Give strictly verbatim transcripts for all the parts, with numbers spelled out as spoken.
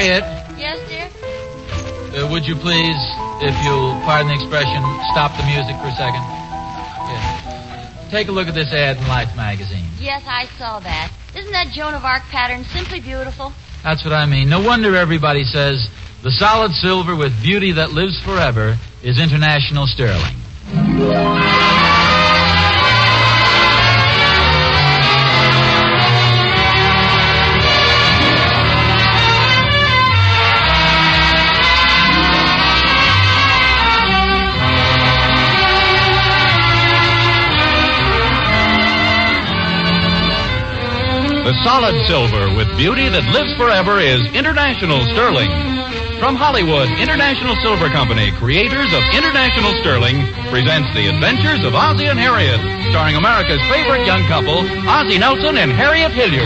Harriet. Yes, dear? Uh, would you please, if you'll pardon the expression, stop the music for a second? Yes. Take a look at this ad in Life magazine. Yes, I saw that. Isn't that Joan of Arc pattern simply beautiful? That's what I mean. No wonder everybody says the solid silver with beauty that lives forever is International Sterling. The solid silver with beauty that lives forever is International Sterling. From Hollywood, International Silver Company, creators of International Sterling, presents The Adventures of Ozzie and Harriet, starring America's favorite young couple, Ozzie Nelson and Harriet Hilliard.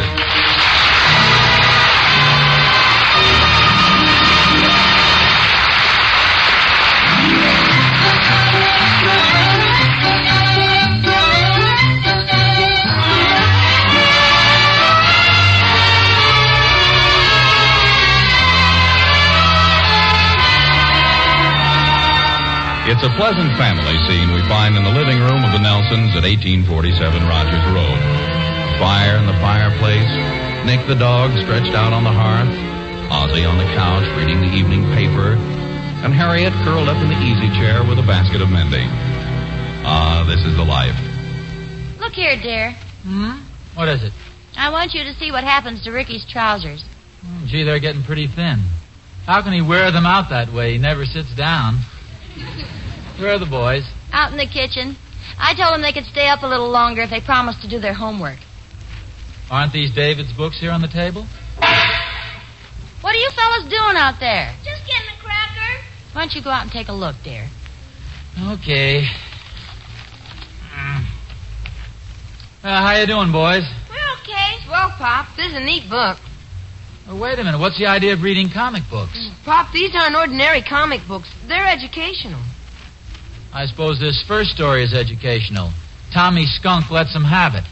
It's a pleasant family scene we find in the living room of the Nelsons at eighteen forty-seven Rogers Road. Fire in the fireplace, Nick the dog stretched out on the hearth, Ozzie on the couch reading the evening paper, and Harriet curled up in the easy chair with a basket of mending. Ah, this is the life. Look here, dear. Hmm? What is it? I want you to see what happens to Ricky's trousers. Oh, gee, they're getting pretty thin. How can he wear them out that way? He never sits down. Where are the boys? Out in the kitchen. I told them they could stay up a little longer if they promised to do their homework. Aren't these David's books here on the table? What are you fellas doing out there? Just getting a cracker. Why don't you go out and take a look, dear? Okay. Uh, how you doing, boys? We're okay. Well, Pop, this is a neat book. Oh, wait a minute. What's the idea of reading comic books? Pop, these aren't ordinary comic books. They're educational. I suppose this first story is educational. Tommy Skunk lets him have it.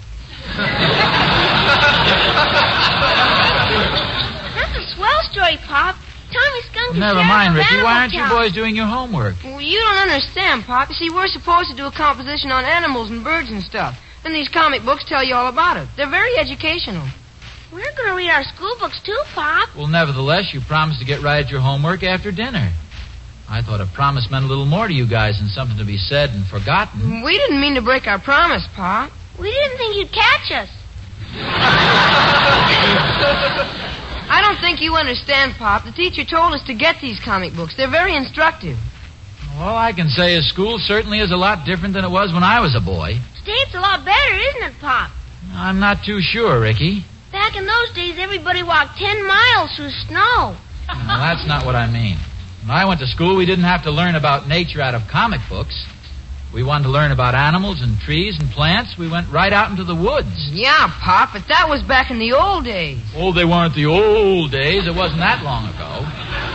That's a swell story, Pop. Tommy Skunk is Never Sheriff mind, of Ricky. Animal Why aren't you Town. boys doing your homework? Well, you don't understand, Pop. You see, we're supposed to do a composition on animals and birds and stuff. And these comic books tell you all about it. They're very educational. We're going to read our school books, too, Pop. Well, nevertheless, you promised to get right at your homework after dinner. I thought a promise meant a little more to you guys than something to be said and forgotten. We didn't mean to break our promise, Pop. We didn't think you'd catch us. I don't think you understand, Pop. The teacher told us to get these comic books. They're very instructive. All I can say is school certainly is a lot different than it was when I was a boy. State's a lot better, isn't it, Pop? I'm not too sure, Ricky. Back in those days, everybody walked ten miles through snow. Well, that's not what I mean. When I went to school, we didn't have to learn about nature out of comic books. We wanted to learn about animals and trees and plants. We went right out into the woods. Yeah, Pop, but that was back in the old days. Oh, they weren't the old days. It wasn't that long ago.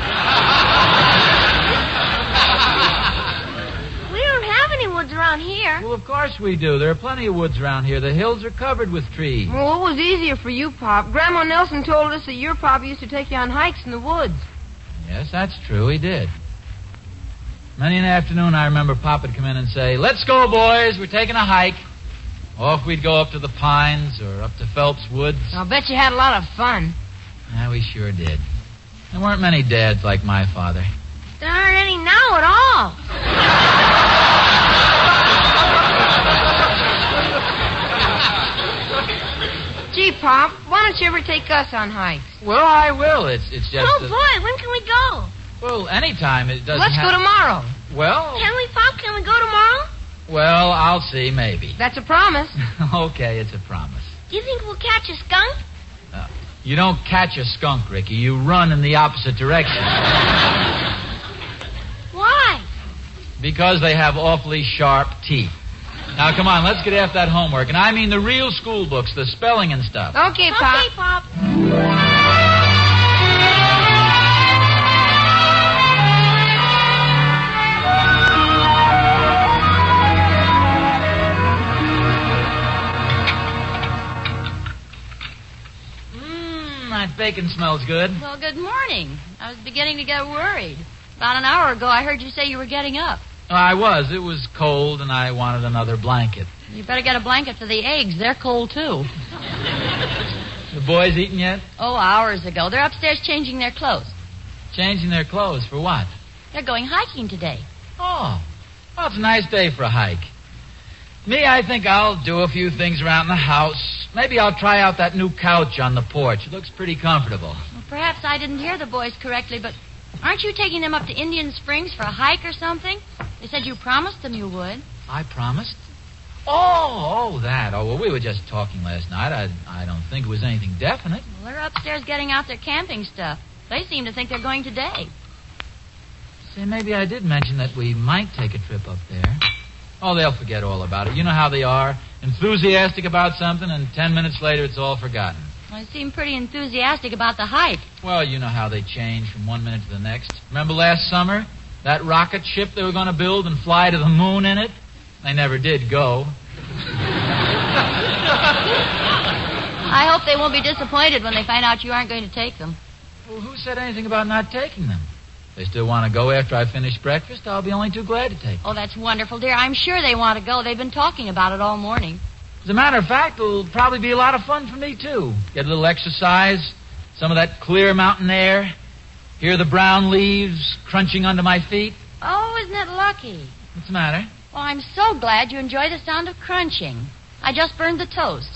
We don't have any woods around here. Well, of course we do. There are plenty of woods around here. The hills are covered with trees. Well, what was easier for you, Pop? Grandma Nelson told us that your papa used to take you on hikes in the woods. Yes, that's true. He did. Many an afternoon, I remember Pop would come in and say, "Let's go, boys. We're taking a hike." Off we'd go up to the pines or up to Phelps Woods. I'll bet you had a lot of fun. Yeah, we sure did. There weren't many dads like my father. There aren't any now at all. Gee, Pop, why don't you ever take us on hikes? Well, I will. It's it's just. Oh, that- boy, when can we go? Well, anytime. It doesn't. Let's have... go tomorrow. Well. Can we, Pop? Can we go tomorrow? Well, I'll see. Maybe. That's a promise. Okay, it's a promise. Do you think we'll catch a skunk? Uh, you don't catch a skunk, Ricky. You run in the opposite direction. Why? Because they have awfully sharp teeth. Now, come on, let's get after that homework. And I mean the real school books, the spelling and stuff. Okay, Pop. Okay, Pop. Mmm, that bacon smells good. Well, good morning. I was beginning to get worried. About an hour ago, I heard you say you were getting up. Oh, I was. It was cold, and I wanted another blanket. You better get a blanket for the eggs. They're cold, too. The boys eaten yet? Oh, hours ago. They're upstairs changing their clothes. Changing their clothes for what? They're going hiking today. Oh. Well, it's a nice day for a hike. Me, I think I'll do a few things around the house. Maybe I'll try out that new couch on the porch. It looks pretty comfortable. Well, perhaps I didn't hear the boys correctly, but aren't you taking them up to Indian Springs for a hike or something? They said you promised them you would. I promised? Oh, oh, that. Oh, well, we were just talking last night. I, I don't think it was anything definite. Well, they're upstairs getting out their camping stuff. They seem to think they're going today. Say, maybe I did mention that we might take a trip up there. Oh, they'll forget all about it. You know how they are. Enthusiastic about something, and ten minutes later it's all forgotten. Well, they seem pretty enthusiastic about the hike. Well, you know how they change from one minute to the next. Remember last summer? That rocket ship they were going to build and fly to the moon in it? They never did go. I hope they won't be disappointed when they find out you aren't going to take them. Well, who said anything about not taking them? If they still want to go after I finish breakfast, I'll be only too glad to take them. Oh, that's wonderful, dear. I'm sure they want to go. They've been talking about it all morning. As a matter of fact, it'll probably be a lot of fun for me, too. Get a little exercise, some of that clear mountain air, hear the brown leaves crunching under my feet. Oh, isn't it lucky? What's the matter? Well, I'm so glad you enjoy the sound of crunching. I just burned the toast.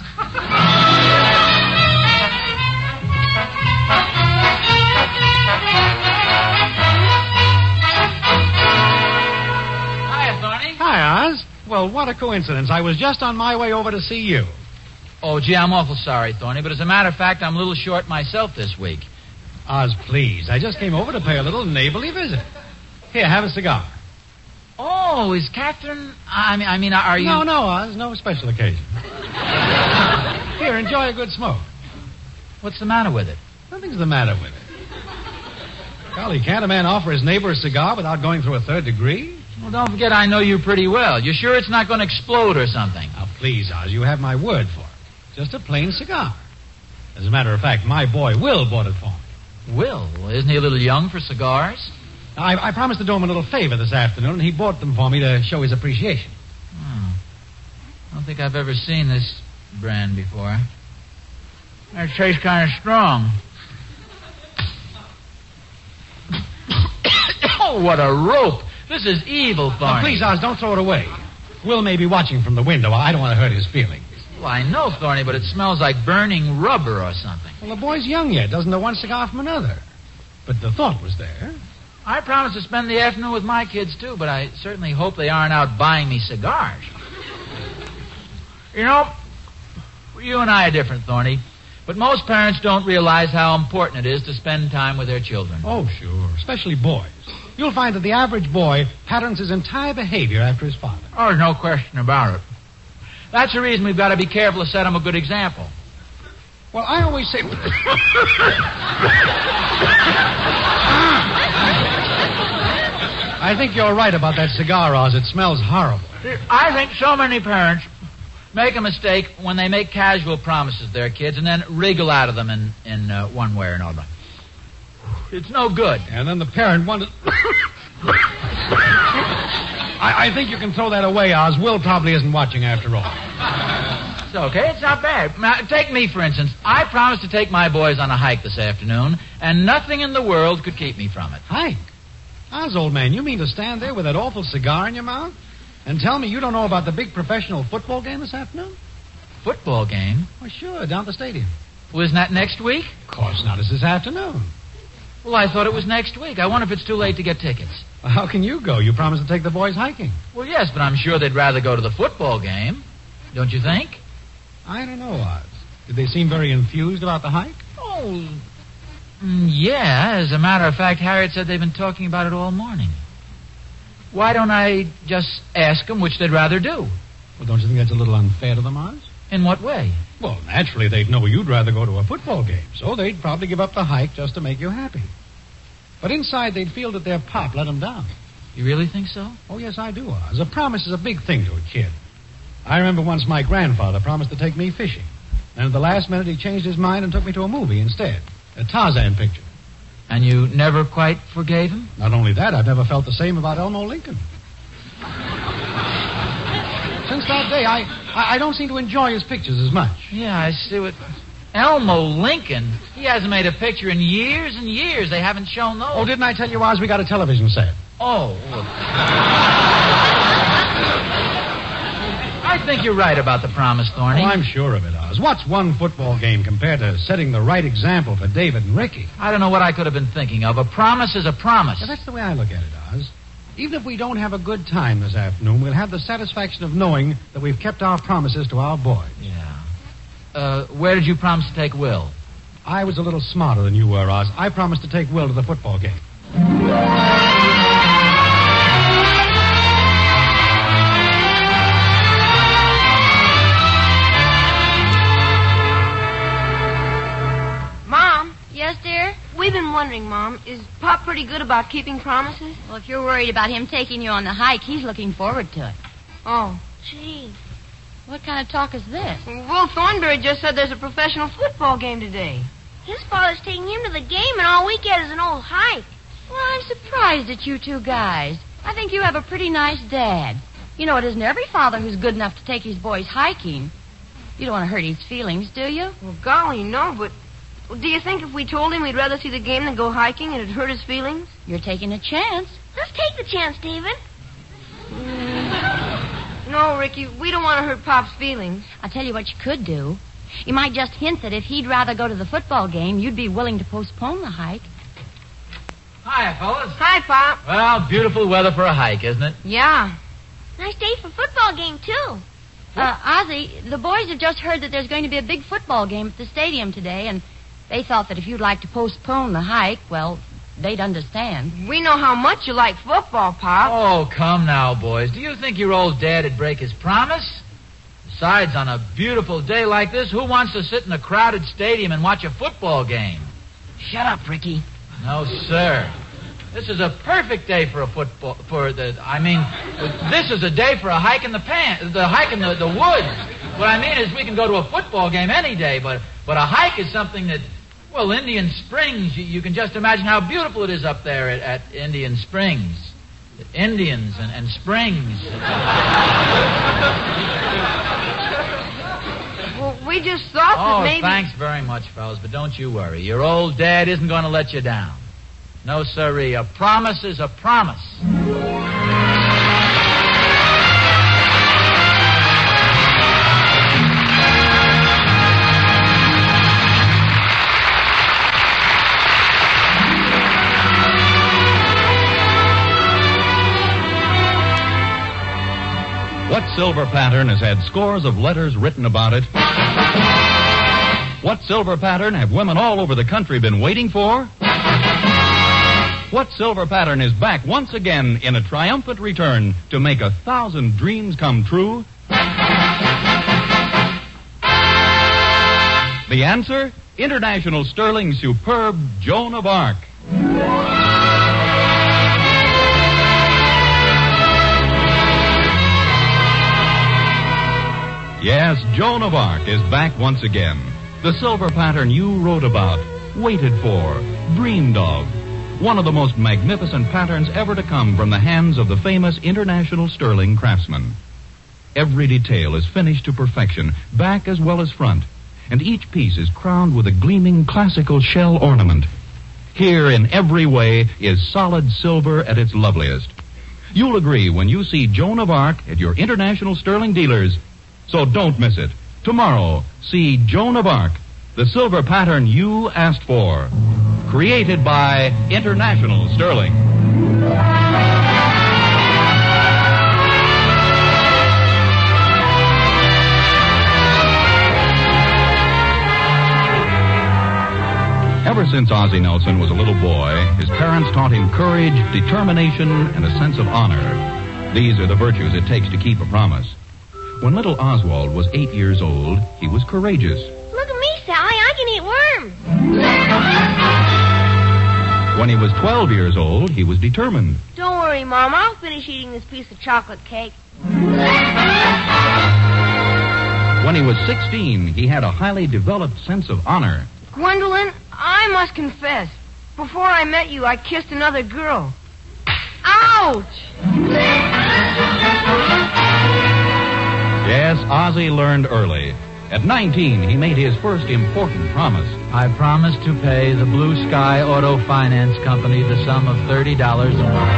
Hiya, Thorny. Hi, Oz. Well, what a coincidence. I was just on my way over to see you. Oh, gee, I'm awful sorry, Thorny, but as a matter of fact, I'm a little short myself this week. Oz, please. I just came over to pay a little neighborly visit. Here, have a cigar. Oh, is Catherine... I mean, I mean, are you... No, no, Oz. No special occasion. Here, enjoy a good smoke. What's the matter with it? Nothing's the matter with it. Golly, can't a man offer his neighbor a cigar without going through a third degree? Well, don't forget I know you pretty well. You sure it's not going to explode or something? Now, please, Oz, you have my word for it. Just a plain cigar. As a matter of fact, my boy Will bought it for me. Will? Isn't he a little young for cigars? I, I promised to do him a little favor this afternoon, and he bought them for me to show his appreciation. Oh. I don't think I've ever seen this brand before. It tastes kind of strong. Oh, what a rope. This is evil, Thorny. Now, please, Oz, don't throw it away. Will may be watching from the window. I don't want to hurt his feelings. Well, I know, Thorny, but it smells like burning rubber or something. Well, the boy's young yet. Doesn't know one cigar from another. But the thought was there. I promised to spend the afternoon with my kids, too, but I certainly hope they aren't out buying me cigars. You know, you and I are different, Thorny, but most parents don't realize how important it is to spend time with their children. Oh, sure, especially boys. You'll find that the average boy patterns his entire behavior after his father. Oh, there's no question about it. That's the reason we've got to be careful to set them a good example. Well, I always say... I think you're right about that cigar, Oz. It smells horrible. I think so many parents make a mistake when they make casual promises to their kids and then wriggle out of them in, in uh, one way or another. It's no good. And then the parent wonders... I, I think you can throw that away, Oz. Will probably isn't watching after all. It's okay. It's not bad. Now, take me, for instance. I promised to take my boys on a hike this afternoon, and nothing in the world could keep me from it. Hike? Oz, old man, you mean to stand there with that awful cigar in your mouth and tell me you don't know about the big professional football game this afternoon? Football game? Well, sure, down at the stadium. Well, isn't that next week? Of course not. It's this afternoon. Well, I thought it was next week. I wonder if it's too late to get tickets. Well, how can you go? You promised to take the boys hiking. Well, yes, but I'm sure they'd rather go to the football game. Don't you think? I don't know, Oz. Did they seem very enthused about the hike? Oh, mm, yeah. As a matter of fact, Harriet said they've been talking about it all morning. Why don't I just ask them which they'd rather do? Well, don't you think that's a little unfair to them, Oz? In what way? Well, naturally, they'd know you'd rather go to a football game, so they'd probably give up the hike just to make you happy. But inside, they'd feel that their pop let them down. You really think so? Oh, yes, I do, Oz. A promise is a big thing to a kid. I remember once my grandfather promised to take me fishing. And at the last minute, he changed his mind and took me to a movie instead. A Tarzan picture. And you never quite forgave him? Not only that, I've never felt the same about Elmo Lincoln. Since that day, I, I, I don't seem to enjoy his pictures as much. Yeah, I see what... Elmo Lincoln? He hasn't made a picture in years and years. They haven't shown those. Oh, didn't I tell you, Oz, we got a television set? Oh, well... I think you're right about the promise, Thorny. Oh, I'm sure of it, Oz. What's one football game compared to setting the right example for David and Ricky? I don't know what I could have been thinking of. A promise is a promise. Yeah, that's the way I look at it, Oz. Even if we don't have a good time this afternoon, we'll have the satisfaction of knowing that we've kept our promises to our boys. Yeah. Uh, where did you promise to take Will? I was a little smarter than you were, Oz. I promised to take Will to the football game. Mom, Yes, dear? we've been wondering, Mom, is Pop pretty good about keeping promises? Well, if you're worried about him taking you on the hike, he's looking forward to it. Oh, gee. What kind of talk is this? Will Thornberry just said there's a professional football game today. His father's taking him to the game, and all we get is an old hike. Well, I'm surprised at you two guys. I think you have a pretty nice dad. You know, it isn't every father who's good enough to take his boys hiking. You don't want to hurt his feelings, do you? Well, golly, no, but do you think if we told him we'd rather see the game than go hiking, it'd hurt his feelings? You're taking a chance. Let's take the chance, David. No, Ricky, we don't want to hurt Pop's feelings. I'll tell you what you could do. You might just hint that if he'd rather go to the football game, you'd be willing to postpone the hike. Hiya, fellas. Hi, Pop. Well, beautiful weather for a hike, isn't it? Yeah. Nice day for football game, too. Uh, Ozzy, the boys have just heard that there's going to be a big football game at the stadium today, and they thought that if you'd like to postpone the hike, well, they'd understand. We know how much you like football, Pop. Oh, come now, boys. Do you think your old dad would break his promise? Besides, on a beautiful day like this, who wants to sit in a crowded stadium and watch a football game? Shut up, Ricky. No, sir. This is a perfect day for a football, for the, I mean, this is a day for a hike in the pan, the hike in the, the woods. What I mean is we can go to a football game any day, but, but a hike is something that, well, Indian Springs, you, you can just imagine how beautiful it is up there at, at Indian Springs. The Indians and, and Springs. Well, we just thought Oh, that maybe... thanks very much, fellas, but don't you worry. Your old dad isn't going to let you down. No, sirree. A promise is a promise. What silver pattern has had scores of letters written about it? What silver pattern have women all over the country been waiting for? What silver pattern is back once again in a triumphant return to make a thousand dreams come true? The answer? International Sterling Superb Joan of Arc. Yes, Joan of Arc is back once again. The silver pattern you wrote about, waited for, dreamed of. One of the most magnificent patterns ever to come from the hands of the famous International Sterling craftsman. Every detail is finished to perfection, back as well as front, and each piece is crowned with a gleaming classical shell ornament. Here, in every way, is solid silver at its loveliest. You'll agree when you see Joan of Arc at your International Sterling dealers. So don't miss it. Tomorrow, see Joan of Arc, the silver pattern you asked for. Created by International Sterling. Ever since Ozzie Nelson was a little boy, his parents taught him courage, determination, and a sense of honor. These are the virtues it takes to keep a promise. When little Oswald was eight years old, he was courageous. Look at me, Sally. I can eat worms. When he was twelve years old, he was determined. Don't worry, Mom. I'll finish eating this piece of chocolate cake. When he was sixteen, he had a highly developed sense of honor. Gwendolyn, I must confess, before I met you, I kissed another girl. Ouch! Yes, Ozzie learned early. At nineteen, he made his first important promise. I promise to pay the Blue Sky Auto Finance Company the sum of thirty dollars a month.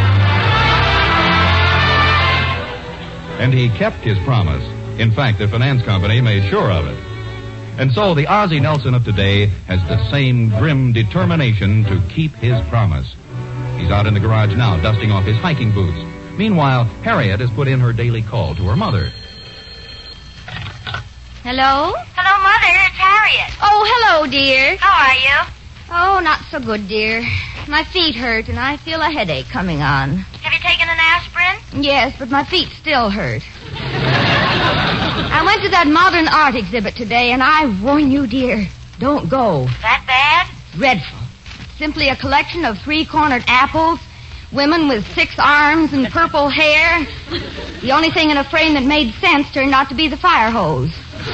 And he kept his promise. In fact, the finance company made sure of it. And so the Ozzie Nelson of today has the same grim determination to keep his promise. He's out in the garage now, dusting off his hiking boots. Meanwhile, Harriet has put in her daily call to her mother. Hello? Hello, Mother. It's Harriet. Oh, hello, dear. How are you? Oh, not so good, dear. My feet hurt, and I feel a headache coming on. Have you taken an aspirin? Yes, but my feet still hurt. I went to that modern art exhibit today, and I warn you, dear, don't go. That bad? Dreadful. Simply a collection of three-cornered apples, women with six arms and purple hair. The only thing in a frame that made sense turned out to be the fire hose.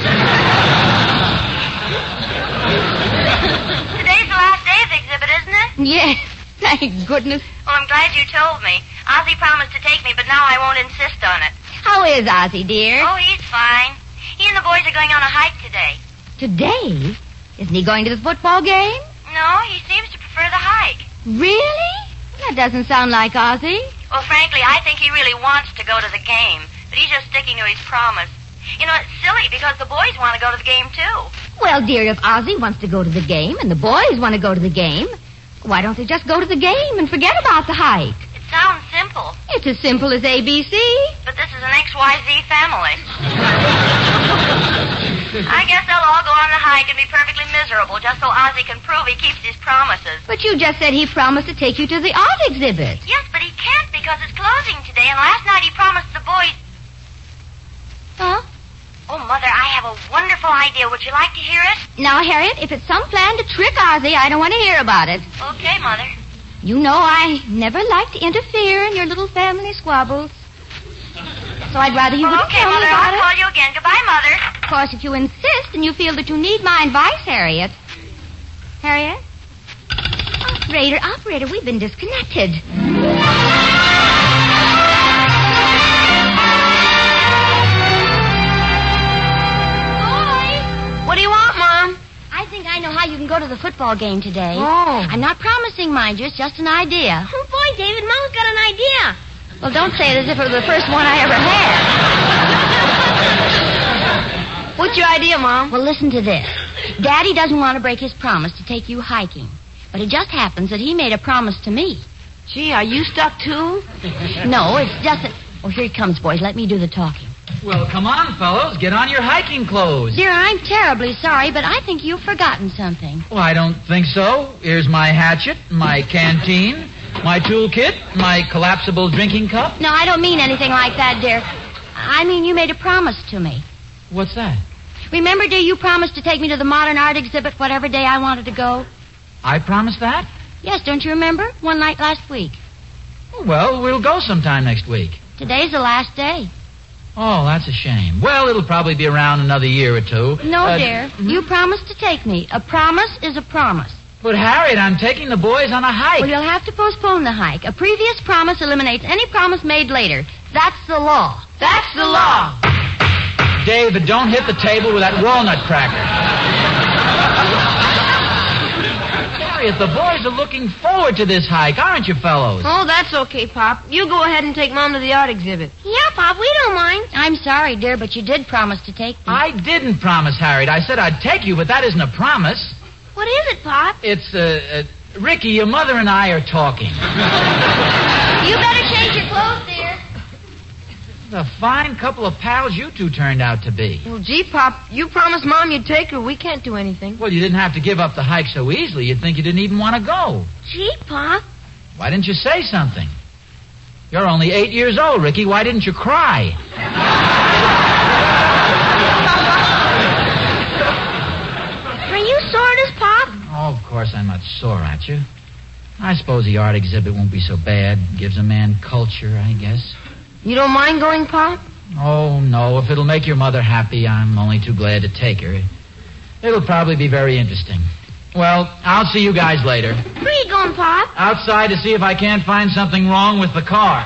Today's the last day of the exhibit, isn't it? Yes, thank goodness. Well, I'm glad you told me. Ozzie promised to take me, but now I won't insist on it. How is Ozzie, dear? Oh, he's fine. He and the boys are going on a hike today. Today? Isn't he going to the football game? No, he seems to prefer the hike. Really? That doesn't sound like Ozzie. Well, frankly, I think he really wants to go to the game, but he's just sticking to his promise. You know, it's silly because the boys want to go to the game, too. Well, dear, if Ozzie wants to go to the game and the boys want to go to the game, why don't they just go to the game and forget about the hike? It sounds simple. It's as simple as A B C. But this is an X Y Z family. I guess they'll all go on the hike and be perfectly miserable just so Ozzie can prove he keeps his promises. But you just said he promised to take you to the art exhibit. Yes, but he can't because it's closing today, and last night he promised the boys... Huh? Oh, Mother, I have a wonderful idea. Would you like to hear it? Now, Harriet, if it's some plan to trick Ozzie, I don't want to hear about it. Okay, Mother. You know I never like to interfere in your little family squabbles. So I'd rather you Well, wouldn't okay, tell me Mother, about I'll it. call you again. Goodbye, Mother. Of course, if you insist and you feel that you need my advice, Harriet. Harriet? Operator, operator, we've been disconnected. Boys! What do you want, Mom? I think I know how you can go to the football game today. Oh. I'm not promising, mind you. It's just an idea. Oh, boy, David, Mom's got an idea. Well, don't say it as if it were the first one I ever had. What's your idea, Mom? Well, listen to this. Daddy doesn't want to break his promise to take you hiking. But it just happens that he made a promise to me. Gee, are you stuck, too? No, it's just that... Oh, here he comes, boys. Let me do the talking. Well, come on, fellows. Get on your hiking clothes. Dear, I'm terribly sorry, but I think you've forgotten something. Well, I don't think so. Here's my hatchet, my canteen, my toolkit, my collapsible drinking cup. No, I don't mean anything like that, dear. I mean you made a promise to me. What's that? Remember, dear, you promised to take me to the modern art exhibit whatever day I wanted to go? I promised that? Yes, don't you remember? One night last week. Well, we'll go sometime next week. Today's the last day. Oh, that's a shame. Well, it'll probably be around another year or two. No, Uh, dear. You promised to take me. A promise is a promise. But, Harriet, I'm taking the boys on a hike. Well, you'll have to postpone the hike. A previous promise eliminates any promise made later. That's the law. That's the law. David, don't hit the table with that walnut cracker. Harriet, the boys are looking forward to this hike, aren't you, fellows? Oh, that's okay, Pop. You go ahead and take Mom to the art exhibit. Yeah, Pop, we don't mind. I'm sorry, dear, but you did promise to take me. I didn't promise, Harriet. I said I'd take you, but that isn't a promise. What is it, Pop? It's, uh, uh Ricky, your mother and I are talking. You better change your clothes, dear. What a fine couple of pals you two turned out to be. Well, gee, Pop, you promised Mom you'd take her. We can't do anything. Well, you didn't have to give up the hike so easily. You'd think you didn't even want to go. Gee, Pop. Why didn't you say something? You're only eight years old, Ricky. Why didn't you cry? Are you sore at us, Pop? Oh, of course I'm not sore at you. I suppose the art exhibit won't be so bad. Gives a man culture, I guess. You don't mind going, Pop? Oh, no. If it'll make your mother happy, I'm only too glad to take her. It'll probably be very interesting. Well, I'll see you guys later. Where are you going, Pop? Outside to see if I can't find something wrong with the car.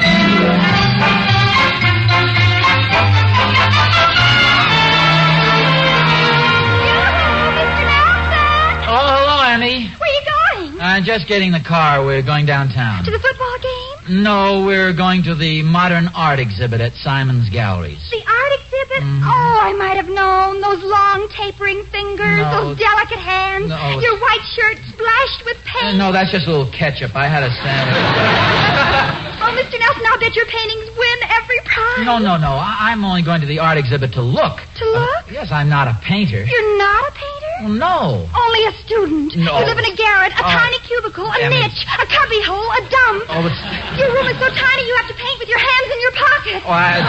Oh, hello, Annie. Where are you going? Uh, just getting the car. We're going downtown. To the football game? No, we're going to the modern art exhibit at Simon's Galleries. The art exhibit? Mm. Oh, I might have known. Those long, tapering fingers, No. those delicate hands, No. your white shirt splashed with Uh, paint. no, that's just a little ketchup. I had a sandwich. Oh, Mister Nelson, I'll bet your paintings win every prize. No, no, no. I- I'm only going to the art exhibit to look. To look? Uh, yes, I'm not a painter. You're not a painter? Well, no. Only a student. No. You live in a garret, a Oh. tiny cubicle, a Damn it. niche, a cubby hole, a dump. Oh, it's... Your room is so tiny you have to paint with your hands in your pockets. Oh, I...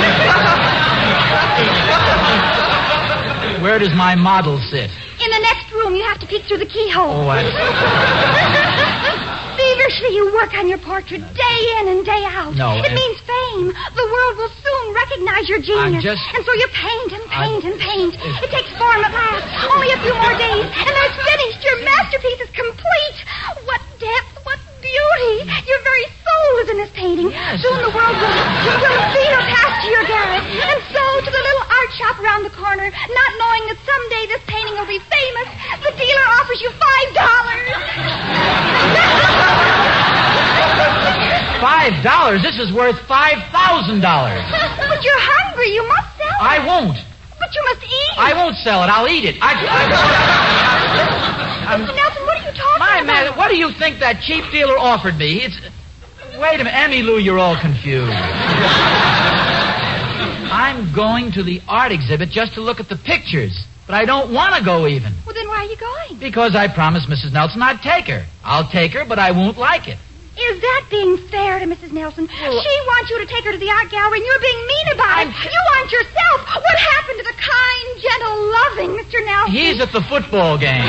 Where does my model sit? In the next room, you have to peek through the keyhole. Oh, I... Feverishly, you work on your portrait day in and day out. No, It and- means fame. The world will soon recognize your genius. I'm just- And so you paint and paint I- and paint. It takes form at last. Only a few more days, and there's finished. Your masterpiece is complete. What depth, what beauty. Your very soul is in this painting. Yes. Soon the world will, will see your path to your garret. And so to the little art shop around the corner, not knowing that someday this painting will be famous, the dealer offers you five dollars. Five dollars? This is worth five thousand dollars. But you're hungry. You must sell it. I won't. But you must eat. I won't sell it. I'll eat it. I... I... Mister Nelson, what are you talking My about? man, what do you think that cheap dealer offered me? It's... Wait a minute. Emmy Lou, you're all confused. I'm going to the art exhibit just to look at the pictures. But I don't want to go even. Well, then why are you going? Because I promised Missus Nelson I'd take her. I'll take her, but I won't like it. Is that being fair to Missus Nelson? Well, she wants you to take her to the art gallery, and you're being mean about I'm- it. You want yourself. What happened to the kind, gentle, loving Mister Nelson? He's at the football game.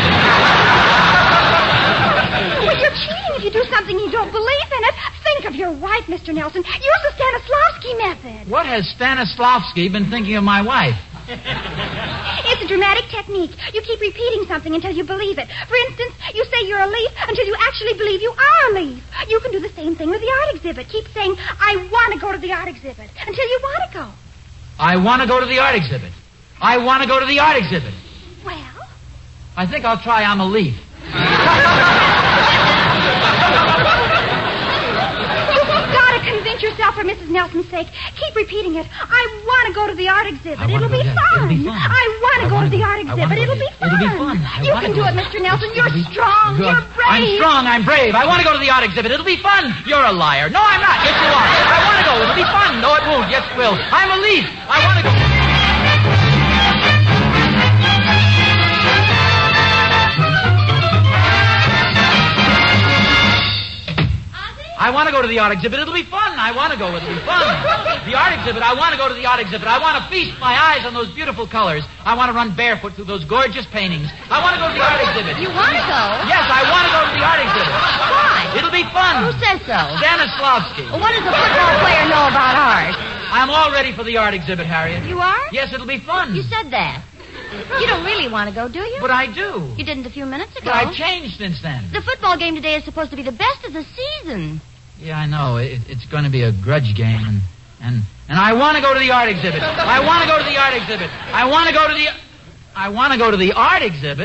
Well, you're cheating if you do something you don't believe in it. Think of your wife, Mister Nelson. Use the Stanislavski method. What has Stanislavski been thinking of my wife? It's a dramatic technique. You keep repeating something until you believe it. For instance, you say you're a leaf until you actually believe you are a leaf. You can do the same thing with the art exhibit. Keep saying, I want to go to the art exhibit, until you want to go. I want to go to the art exhibit. I want to go to the art exhibit. Well? I think I'll try I'm a leaf. You've got to convince yourself for Missus Nelson's sake. Keep repeating it. I want to go to the art exhibit. I wanna It'll go be, to- fun. it'll be fun. I want to I go wanna to the go- art I exhibit. wanna go It'll be to- fun. it'll be fun. I You wanna can go do it, to- Mister Nelson. It'll You're be- strong. Good. You're brave. I'm strong. I'm brave. I want to go to the art exhibit. It'll be fun. You're a liar. No, I'm not. Yes, you are. I want to go. It'll be fun. No, it won't. Yes, it will. I'm a leaf. I want to go. I want to go to the art exhibit. It'll be fun. I want to go. It'll be fun. The art exhibit. I want to go to the art exhibit. I want to feast my eyes on those beautiful colors. I want to run barefoot through those gorgeous paintings. I want to go to the art exhibit. You want to go? Yes, I want to go to the art exhibit. Why? It'll be fun. Who says so? Stanislavski. Well, what does a football player know about art? I'm all ready for the art exhibit, Harriet. You are? Yes, it'll be fun. You said that. You don't really want to go, do you? But I do. You didn't a few minutes ago. But I've changed since then. The football game today is supposed to be the best of the season. Yeah, I know. It, it's going to be a grudge game, and and and I want to go to the art exhibit. I want to go to the art exhibit. I want to go to the. I want to go to the art exhibit.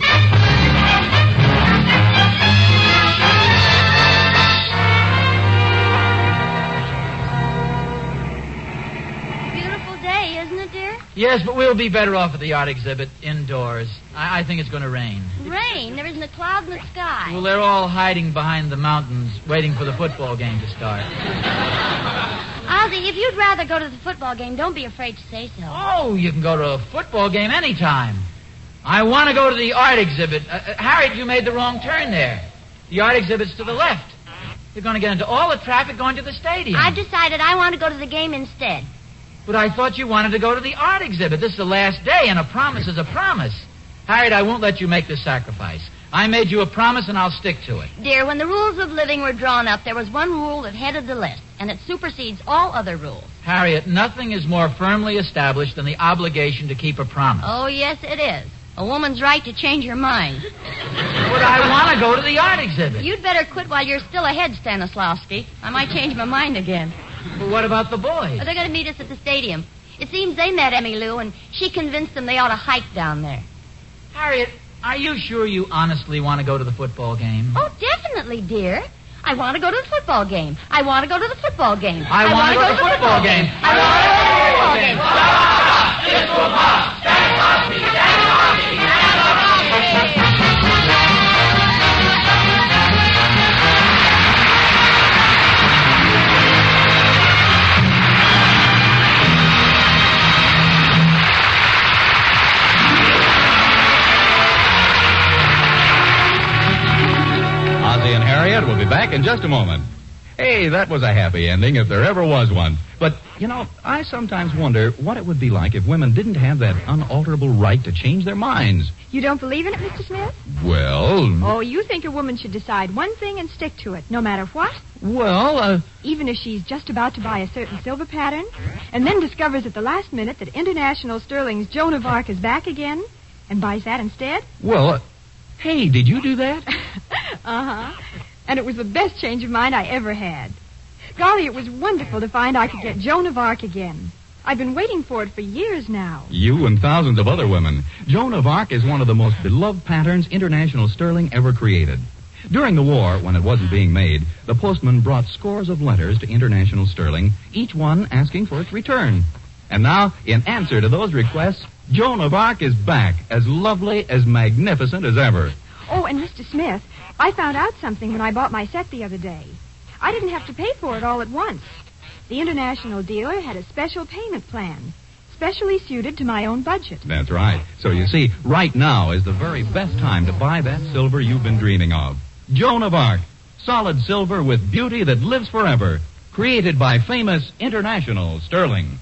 Beautiful day, isn't it, dear? Yes, but we'll be better off at the art exhibit indoors. I, I think it's going to rain. Rain. There isn't a cloud in the sky. Well, they're all hiding behind the mountains, waiting for the football game to start. Ozzy, if you'd rather go to the football game, don't be afraid to say so. Oh, you can go to a football game anytime. I want to go to the art exhibit. Uh, uh, Harriet, you made the wrong turn there. The art exhibit's to the left. You're going to get into all the traffic going to the stadium. I've decided I want to go to the game instead. But I thought you wanted to go to the art exhibit. This is the last day, and a promise is a promise. Harriet, I won't let you make this sacrifice. I made you a promise, and I'll stick to it. Dear, when the rules of living were drawn up, there was one rule that headed the list, and it supersedes all other rules. Harriet, nothing is more firmly established than the obligation to keep a promise. Oh, yes, it is. A woman's right to change her mind. But I want to go to the art exhibit. You'd better quit while you're still ahead, Stanislavski. I might change my mind again. But what about the boys? But they're going to meet us at the stadium. It seems they met Emmy Lou, and she convinced them they ought to hike down there. Harriet, are you sure you honestly want to go to the football game? Oh, definitely, dear. I want to go to the football game. I want to go to the football game. I, I want to go to the football game. I want to go to the football game. This will pass. Stand off me. Stand off me. Stand off me. Ozzie and Harriet will be back in just a moment. Hey, that was a happy ending if there ever was one. But, you know, I sometimes wonder what it would be like if women didn't have that unalterable right to change their minds. You don't believe in it, Mister Smith? Well... Oh, you think a woman should decide one thing and stick to it, no matter what? Well, uh... Even if she's just about to buy a certain silver pattern, and then discovers at the last minute that International Sterling's Joan of Arc is back again, and buys that instead? Well, uh, hey, did you do that? Uh-huh. And it was the best change of mind I ever had. Golly, it was wonderful to find I could get Joan of Arc again. I've been waiting for it for years now. You and thousands of other women. Joan of Arc is one of the most beloved patterns International Sterling ever created. During the war, when it wasn't being made, the postman brought scores of letters to International Sterling, each one asking for its return. And now, in answer to those requests, Joan of Arc is back, as lovely, as magnificent as ever. Oh, and Mister Smith, I found out something when I bought my set the other day. I didn't have to pay for it all at once. The International dealer had a special payment plan, specially suited to my own budget. That's right. So you see, right now is the very best time to buy that silver you've been dreaming of. Joan of Arc, solid silver with beauty that lives forever, created by famous International Sterling.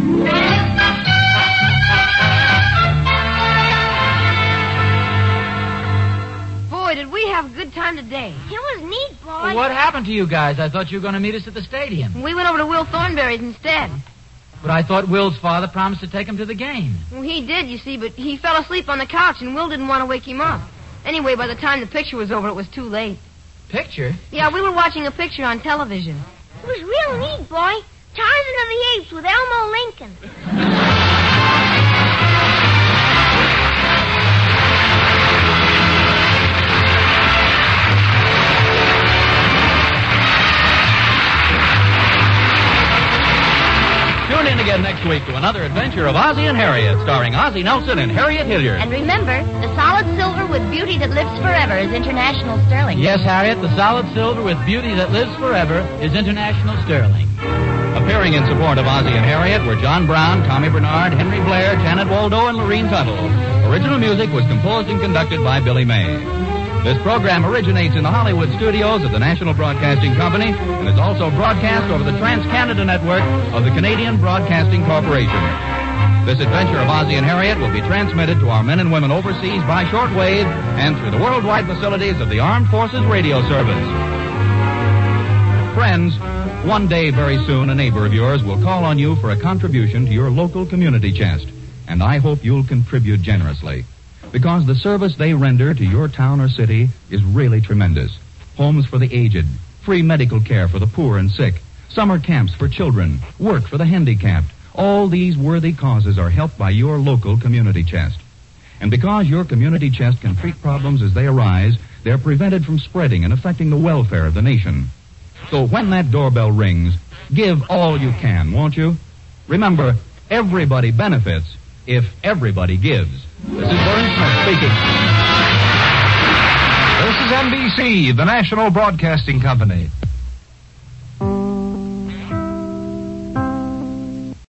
Boy, did we have a good time today. It was neat, boy. What happened to you guys? I thought you were going to meet us at the stadium. We went over to Will Thornberry's instead. But I thought Will's father promised to take him to the game. Well, he did, you see, but he fell asleep on the couch, and Will didn't want to wake him up. Anyway, by the time the picture was over, it was too late. Picture? Yeah, we were watching a picture on television. It was real neat, boy. Tarzan of the Apes with Elmo Lincoln. Tune in again next week to another adventure of Ozzie and Harriet, starring Ozzie Nelson and Harriet Hilliard. And remember, the solid silver with beauty that lives forever is International Sterling. Yes, Harriet, the solid silver with beauty that lives forever is International Sterling. Appearing in support of Ozzie and Harriet were John Brown, Tommy Bernard, Henry Blair, Janet Waldo, and Lorene Tuttle. Original music was composed and conducted by Billy May. This program originates in the Hollywood studios of the National Broadcasting Company and is also broadcast over the Trans-Canada Network of the Canadian Broadcasting Corporation. This adventure of Ozzie and Harriet will be transmitted to our men and women overseas by shortwave and through the worldwide facilities of the Armed Forces Radio Service. Friends, one day very soon a neighbor of yours will call on you for a contribution to your local community chest, and I hope you'll contribute generously. Because the service they render to your town or city is really tremendous. Homes for the aged, free medical care for the poor and sick, summer camps for children, work for the handicapped. All these worthy causes are helped by your local community chest. And because your community chest can treat problems as they arise, they're prevented from spreading and affecting the welfare of the nation. So when that doorbell rings, give all you can, won't you? Remember, everybody benefits if everybody gives. This is Vern Smith speaking. This is N B C, the National Broadcasting Company.